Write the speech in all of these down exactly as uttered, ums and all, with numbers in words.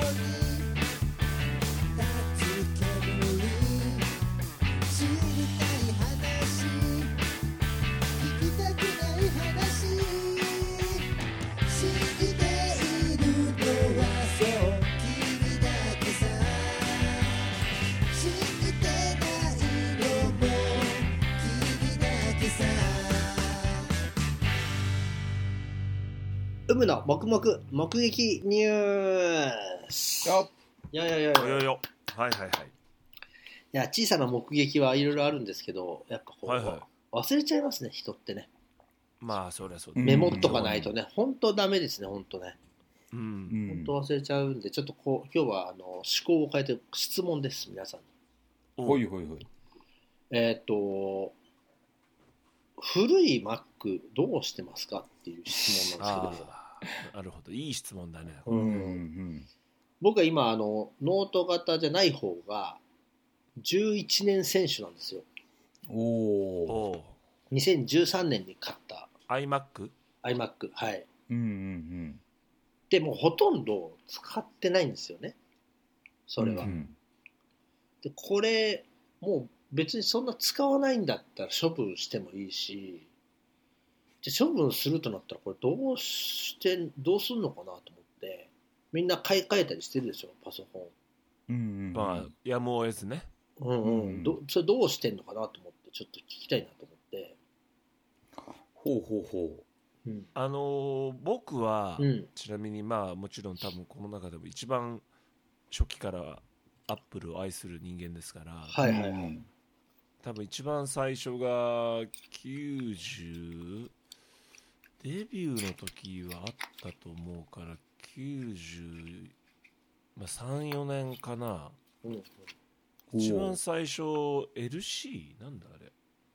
うむの黙々目撃ニュース。 よいやいやいやいや、 よよはいはいはい。 いや小さな目撃はいろいろあるんですけど、やっぱこう、 はいはい、 忘れちゃいますね、人ってね。 まあそりゃそうだ、 メモっとかないとね、本当ダメですね、本当ね。 うん、 本当忘れちゃうんで、ちょっとこう今日はあの思考を変えて質問です、皆さんに。 ほいほいほい。 えっ、ー、と古い Mac どうしてますかっていう質問なんですけど。 あ、なるほど、いい質問だね。 うんうんうん、僕は今あのノート型じゃない方がじゅういちねん選手なんですよ。 おお。 にせんじゅうさんねんに買った iMac？ iMac、はい。 うんうんうん。 でもほとんど使ってないんですよね、それは。うんうん、でこれもう別にそんな使わないんだったら処分してもいいし、じゃ処分するとなったらこれどうしてどうするのかなと思って、みんな買い替えたりしてるでしょ、パソコン。 うんうんうん、 まあやむを得ずね。 うんうん、うん、どそれどうしてんのかなと思ってちょっと聞きたいなと思って。 ほうほうほう。 うん、あのー、僕は、 うん、 ちなみにまあもちろん多分この中でも一番初期からアップルを愛する人間ですから、 はいはいはい、 多分一番最初がきゅうじゅうデビューの時はあったと思うからきゅうじゅう、まあ、さん、よねんかな、うん、一番最初 エルシー なんだあれ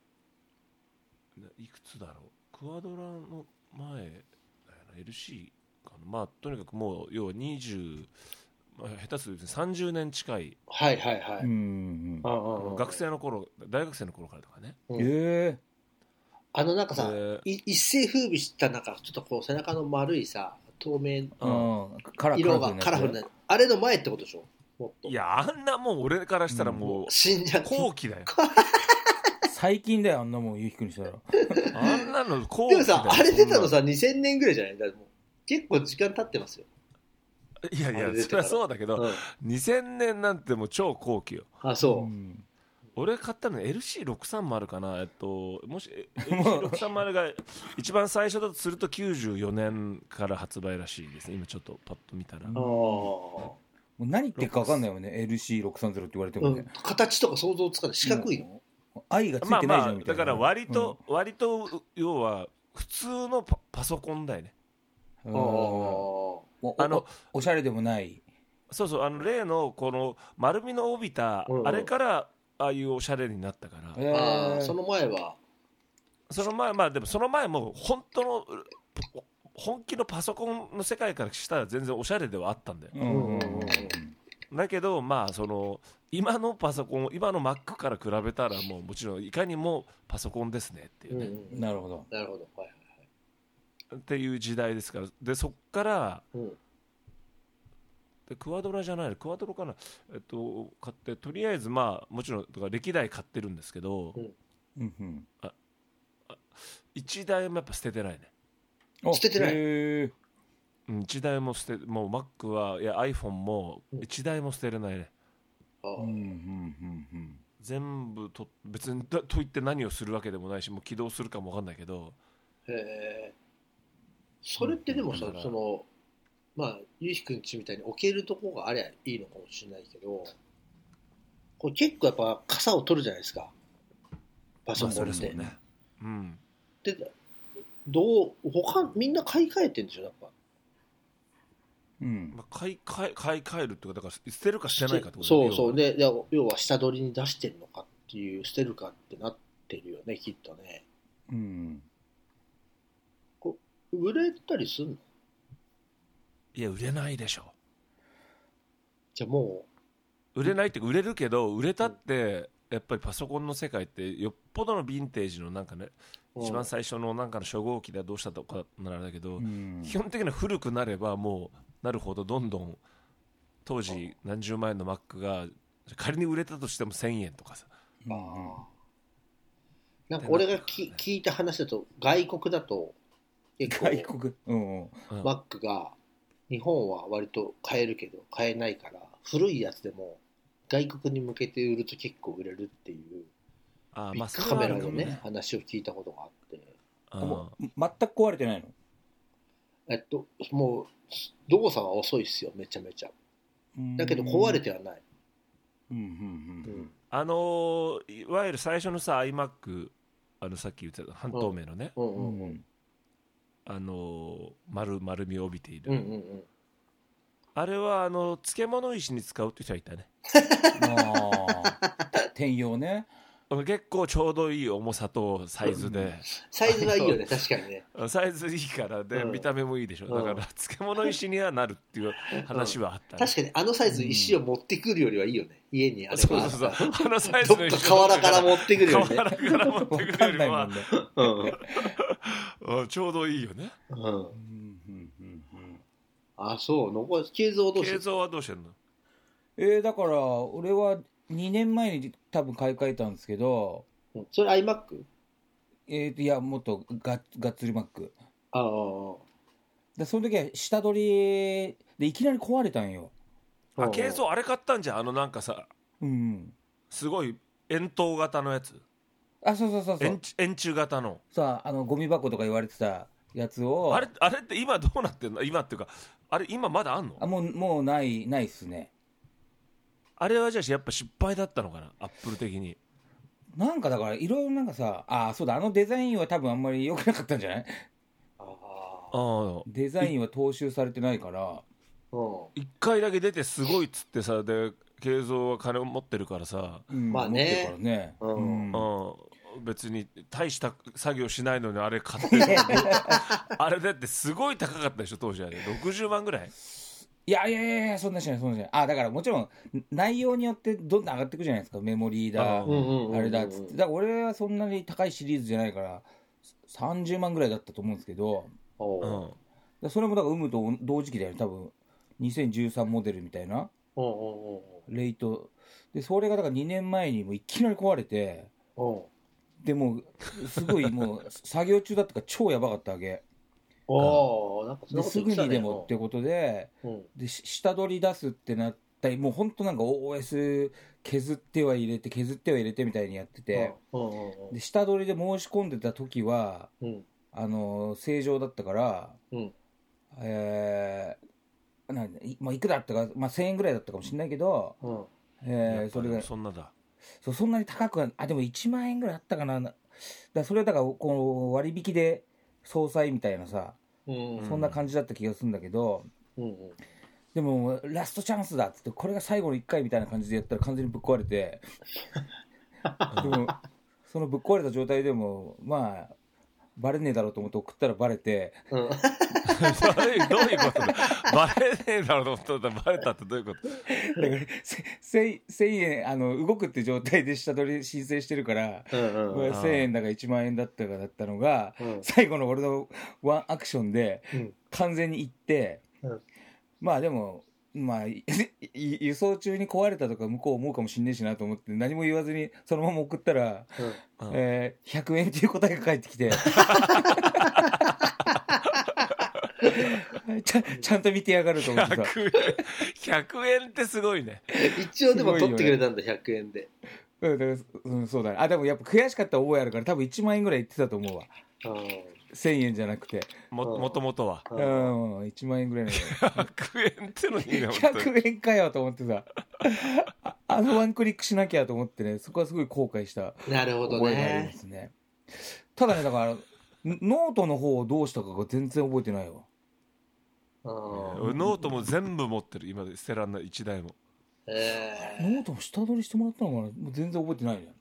いくつだろう、クワドラの前だよな、 エルシー かな。まあとにかくもう要はにじゅう、まあ、下手するとさんじゅうねん近い、 はいはいはい、うんうんうん、学生の頃、大学生の頃からとかね、 うん、へー、あのなんかさ、一世風靡したなんかちょっとこう背中の丸いさ透明、うん、色がカラフルな、あれの前ってことでしょ。もっといや、あんなもん俺からしたらもう、うん、 死んじゃう後期だよ最近だよ、あんなもん、ゆうきくんにしたらあんなの後期だよ。でもさ、あれ出たのさにせんねんぐらいじゃない？だからもう結構時間経ってますよ。 いやいや、それはそうだけど、うん、にせんねんなんてもう超後期よ。 あ、そう、うん、 俺買ったの エルシーろくさんまる かな、えっと、もし エルシーろくさんまる が一番最初だとするときゅうじゅうよねんから発売らしいですね。今ちょっとパッと見たら、うん、 もう何言ってるか分かんないよね。 エルシーろくさんゼロ って言われてもね、うん、 形とか想像つかない、四角いの、 愛がついてないじゃんみたいな、まあまあ、 だから割と、うん、割と要は普通の パ, パソコンだよね。 ああの お, おしゃれでもない、 そうそう、あの例のこの丸みの帯びた、うん、あれからああいうおしゃれになったから、 えー、あその前はその前まあでもその前も本当の本気のパソコンの世界からしたら全然おしゃれではあったんだよ、うんうんうん、だけどまあその今のパソコン、今の Mac から比べたらもうもちろんいかにもパソコンですねっていうね、 うんうん、なるほどなるほど、はいはいはい、っていう時代ですから。でそっから、うん、でクワドラじゃないクワドロかな、えっと、買ってとりあえずまあもちろんとか歴代買ってるんですけど、うんうん、ああいちだいもやっぱ捨ててないね。 捨ててない、 うん、いちだいも捨て、もう Mac はいや iPhone もいちだいも捨てれないね、うんうんうんうん、全部と別にと言って何をするわけでもないし、もう起動するかも分かんないけど。 へえ。それってでもさ、うん、そのまあゆうひくんちみたいに置けるとこがありゃいいのかもしれないけど、これ結構やっぱ傘を取るじゃないですか、パソコンって、まあ、それそうね、うん、でどう他みんな買い替えてるんでしょやっぱ、 うんまあ、買い替え買い替えるってことだから捨てるか捨てないかってことそうそうで、要は下取りに出してるのかっていう、捨てるかってなってるよねきっとね、うん、こ売れたりすんの？ いや売れないでしょ。 じゃあもう売れないって売れるけど、売れたってやっぱりパソコンの世界ってよっぽどのヴィンテージのなんかね、一番最初のなんかの初号機でどうしたとかならだけど、うん、基本的には古くなればもうなるほどどんどん当時何十万円の Mac が仮に売れたとしてもせんえんとかさ。 ああ。なんか俺がき聞いた話だと外国だと結構外国、うんうん、 Mac が日本は割と買えるけど買えないから古いやつでも外国に向けて売ると結構売れるっていうあ、 ビッグカメラのね話を聞いたことがあって、 あもう全く壊れてないの？ えっともう動作は遅いっすよめちゃめちゃ。だけど壊れてはない。 うんうんうんうん、 あのー、いわゆる最初のさ iMac あのさっき言ってた半透明のね、 うんうんうん、 あのー、丸丸みを帯びている、 うんうんうん、 あれはあの漬物石に使うって人はいたね。 あ転用ね。 結構ちょうどいい重さとサイズで、うん、 サイズはいいよね確かにね。 サイズいいからで、うん、見た目もいいでしょ。だから漬物石にはなるっていう話はあった、ねうん、確かにあのサイズ石を持ってくるよりはいいよね、うん、家にあれば。 そうそうそうあのサイズの石どっか河原から持ってくるよりね。 河原から持ってくるよりは、うん、ちょうどいいよね。うんうんうんうん、 あそう残す経像どうして経像はどうしてんの？ えー、だから俺はにねんまえに多分買い替えたんですけど、 うん、それ iMac？ えーといやもっとががっつり Mac。 ああでその時は下取りでいきなり壊れたんよ。 あ経像あれ買ったんじゃん、あのなんかさ、 うん、 すごい円筒型のやつ。 あそうそうそうそう、 円円柱型のさあ、あのゴミ箱とか言われてたやつを。 あれあれって今どうなってんの？今っていうかあれ今まだあんの？ あもうもうないないっすね。あれはじゃあやっぱ失敗だったのかな、アップル的に。 なんかだからいろいろなんかさ、あそうだ、あのデザインは多分あんまり良くなかったんじゃない？ああデザインは踏襲されてないから一回だけ出てすごいっつってさ、で経像は金を持ってるからさ、 うん、まあね、持ってるからね、 うんうん、別に大した作業しないのにあれ買ってるあれだってすごい高かったでしょ当時。あれろくじゅうまんぐらい？ いやいやいやそんなしないそんなしない。あだからもちろん内容によってどんどん上がっていくじゃないですか、メモリーだ あ, あれだっつって。だから俺はそんなに高いシリーズじゃないからさんじゅうまんぐらいだったと思うんですけど、うん、それもだから有無と同時期だよね多分。にせんじゅうさんモデルみたいなレイトで、それがだからにねんまえにもいきなり壊れて、でもうすごいもう作業中だったから超やばかったわけ。おなんかそんなこと言ってたね。ですぐにでもってことで、うん、で下取り出すってなったり、もう本当なんか オーエス 削っては入れて削っては入れてみたいにやってて、うんうんうん、で下取りで申し込んでた時は、うん、あの正常だったから、うん、えー、なんまあ、いくらだったか、まあ、せんえんぐらいだったかもしれないけど、うんえー、それがそんなだそうそんなに高くはあでもいちまんえんぐらいあったかな。だからそれだからこう割引で総裁みたいなさ、うん、そんな感じだった気がするんだけど、うんうん、でもラストチャンスだっつってこれが最後のいっかいみたいな感じでやったら完全にぶっ壊れてでもそのぶっ壊れた状態でもまあバレねえだろうと思って送ったらバレて、うん、どういうことだバレねえだろうと思ったらバレたってどういうこと？ だからせんえんあの動くって状態で下取り申請してるから、うんうん、せんえんだかいちまんえんだったかだったのが、うん、最後の俺のワンアクションで完全にいって、うん、まあでもまあ輸送中に壊れたとか向こう思うかもしんねえしなと思って何も言わずにそのまま送ったら、うんえー、ひゃくえんっていう答えが返ってきてち, ゃちゃんと見てやがると思ってさひゃくえんってすごいね。 一応でも取ってくれたんだ、ね、ひゃくえんで、 うんだからうん、そうだね。あでもやっぱ悔しかった覚えあるから多分いちまんえんぐらい言ってたと思うわ。せんえんじゃなくても, もともとはうんいちまんえんぐらいのひゃくえんってのにねひゃくえんかよと思ってさあ, あのワンクリックしなきゃと思ってね、そこはすごい後悔した覚えがありますね。ただねだからノートの方をどうしたかが全然覚えてないわ。 あノートも全部持ってる今で捨てらんないいちだいも、 えー、ノートも下取りしてもらったのかな、もう全然覚えてないね。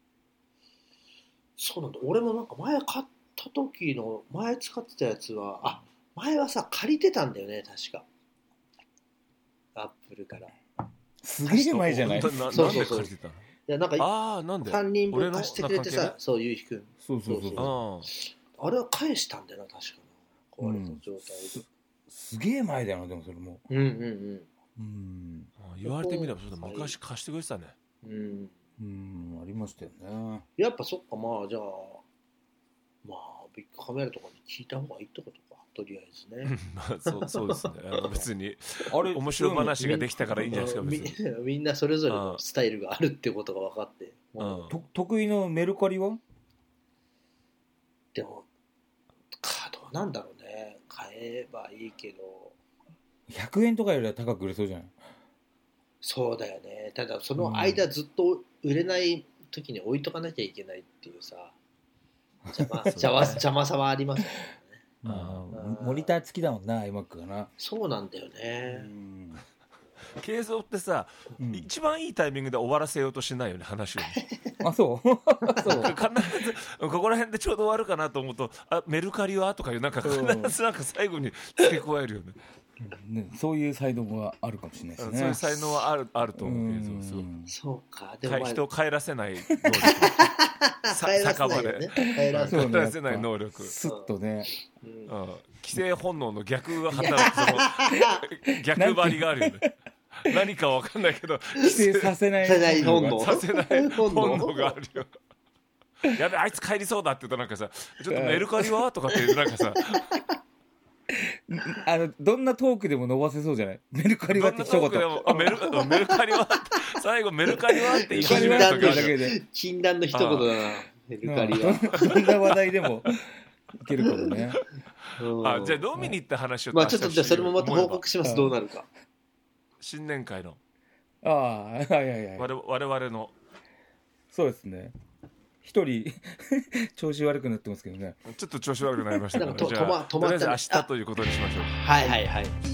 そうなんだ。俺もなんか前買った時の前使ってたやつはあ前はさ借りてたんだよね確かアップルから。 すげえ前じゃない？ そうそうそう。いやなんかあなんでさんにんぶん貸してくれてさ、そうゆうひくんそうそうそうそうあれは返したんだよな確かな壊れた状態で、うん、 すげえ前だよなでもそれもうんうんうんうん言われてみればそうだ、昔貸してくれてたね。 うんうんありましたよね。 やっぱそっか、まあじゃあまあビッグカメラとかに聞いた方がいいってことか、とりあえずね。 まあそうそうですね。あの別にあれ面白い話ができたからいいんじゃないですか、別に。 みみんなそれぞれのスタイルがあるってことが分かって、 うんと得意のメルカリは？ でもカードはなんだろうね、買えばいいけどひゃくえんとかよりは高く売れそうじゃない？ そうだよね。ただその間ずっと売れない時に置いとかなきゃいけないっていうさ、邪魔邪魔邪魔さはありますよね。 ああモニター付きだもんな iMac がな。 そうなんだよね。 うん軽装ってさ、うん、一番いいタイミングで終わらせようとしないよね、話を。 あ、そうそう必ずここら辺でちょうど終わるかなと思うと、あメルカリはとかいうなんか必ずなんか最後に付け加えるよね。 ね、そういう才能はあるかもしれないですね。 そういう才能はあるあると思うけど、 そうそうそうか。でも、まあ、 人を帰らせない能力。酒場で帰らせない能力。 スッとね。 うん、規制本能の逆が働く、その逆張りがあるよね。何かわかんないけど規制させない本能させない本能があるよ。やべあいつ帰りそうだって言うとなんかさ、ちょっとメルカリはとかってなんかさ。 あのどんなトークでも伸ばせそうじゃない？メルカリはって一言。 あメルメルカリは最後メルカリはって言い始める時だけで禁断の一言だな。メルカリはどんな話題でもいけるかもね。 あじゃあ飲みに行った話を、 まあちょっとじゃあそれもまた報告します。どうなるか。 新年会の。 ああはいはいはい。 我我々の。 そうですね。一人調子悪くなってますけどね。 ちょっと調子悪くなりましたから、 じゃあとりあえず明日ということにしましょう。 はいはいはい。